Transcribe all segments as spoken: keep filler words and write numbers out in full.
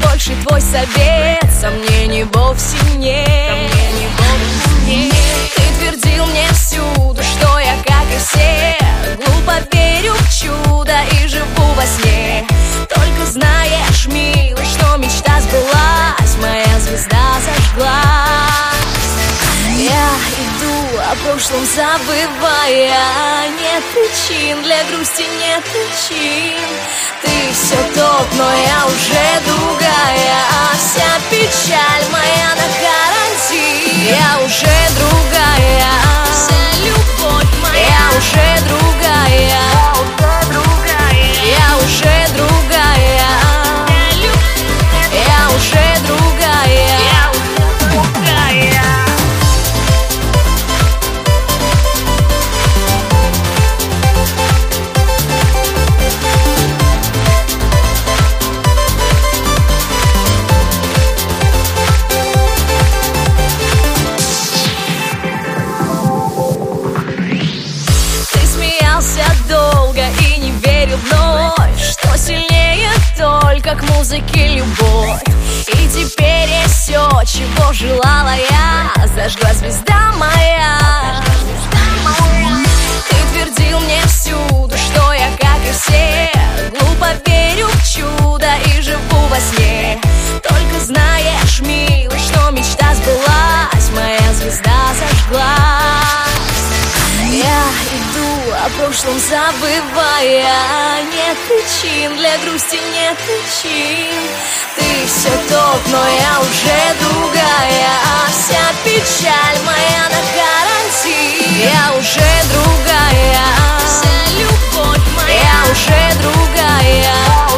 больше твой совет, сомнений вовсе нет. Ты твердил мне всюду, что я, как и все, глупо верю в чудо и живу во сне. Только знаешь, милый, что мечта сбылась, моя звезда зажглась. Я иду, о прошлом забывая, нет причин для грусти, нет причин. Ты все тот, но я уже другая, а вся печаль моя на карантин. Я уже другая, вся любовь моя, я уже другая, я уже другая, я уже другая, я уже другая. Долго и не верю вновь, что сильнее только к музыке любовь. И теперь я все, чего желала я, зажгла звезда моя. Ты твердил мне всюду, что я, как и все, глупо верю в чудо и живу во сне. Только знаешь, милый, что мечта сбылась, моя звезда зажглась. Я иду, о прошлом забывая, нет причин для грусти, нет причин. Ты все тот, но я уже другая, а вся печаль моя на карантин. Я уже другая, вся любовь моя, я уже другая,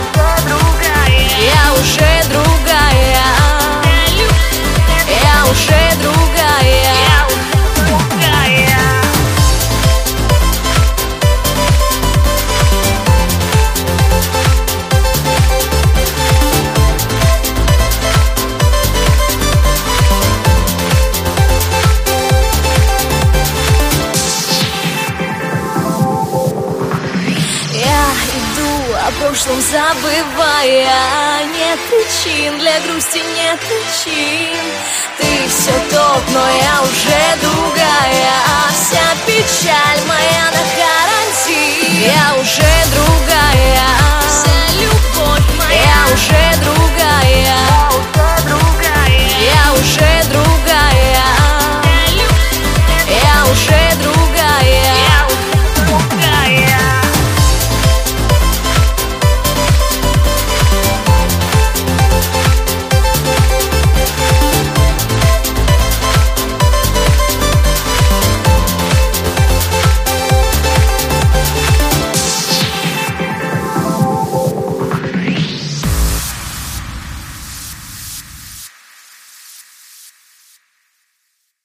я уже другая, я уже другая. О прошлом забывая, нет причин для грусти, нет причин. Ты все тот, но я уже другая, а вся печаль моя на карантин. Я уже другая.